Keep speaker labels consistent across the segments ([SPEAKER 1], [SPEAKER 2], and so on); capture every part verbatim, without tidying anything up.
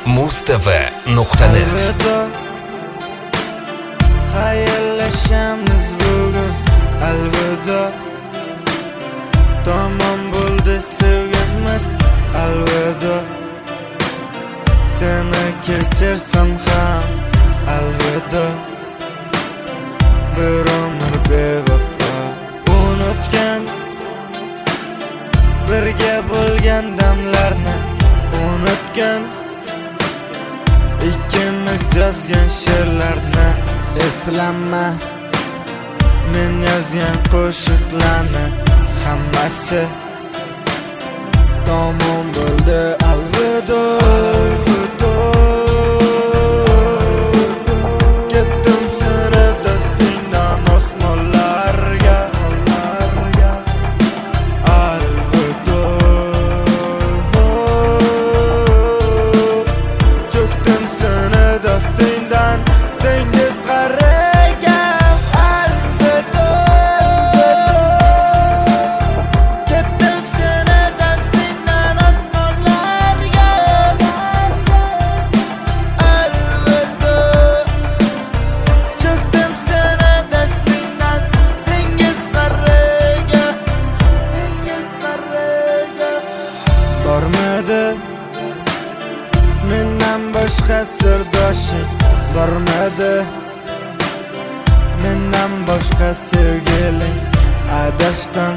[SPEAKER 1] mustv nuqta net.
[SPEAKER 2] Xayrlashamiz bugun alvido. Tamom bo'ldi sevgimiz alvido. Seni kechirsam ham alvido. Bir umr bevafo unutgan, birga bo'lgan damlarni unutgan, ikkimiz yozgan she'rlarni eslanma. Men yozgan qo'shiqlarni hammasi tamom bo'ldi alvido. Ketdim seni dastingdan osmonlarga alvido. Cho'kdim seni dastingdan dengiz qa'riga alvido. Ketdim seni dastingdan osmonlarga alvido. Cho'kdim seni dastingdan dengiz qa'riga. Bormadi mendan boshqa sirdoshing, bormadi mendan boshqa sevgiling. Adashdim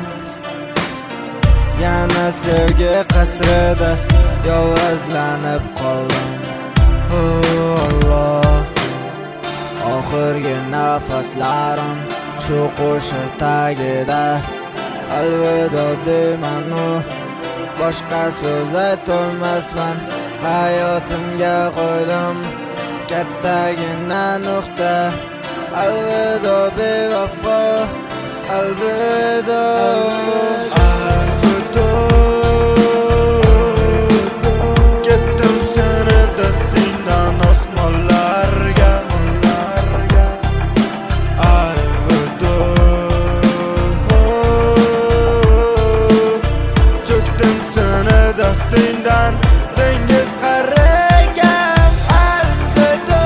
[SPEAKER 2] yana sevgi qasrida yolg'izlanib qoldim. Oh Alloh, oxirgi nafaslarim shu qo'shiq tagida alvido deyman-u, boshqa so'z aytolmasman. Hayotimga qo'ydim kattagina nuqta. Alvido bevafo, alvido, alvido. Ketdim seni dastingdan osmonlarga alvido. Cho'kdim seni dastingdan dengiz qa'riga alvido.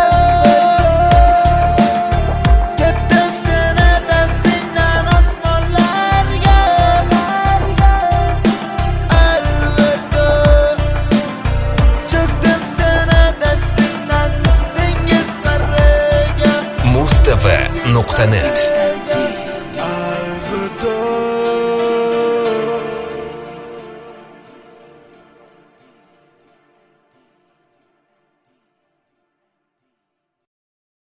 [SPEAKER 2] Ketdim seni dastingdan osmonlarga alvido. Cho'kdim seni dastingdan dengiz qa'riga.
[SPEAKER 1] mustv nuqta net.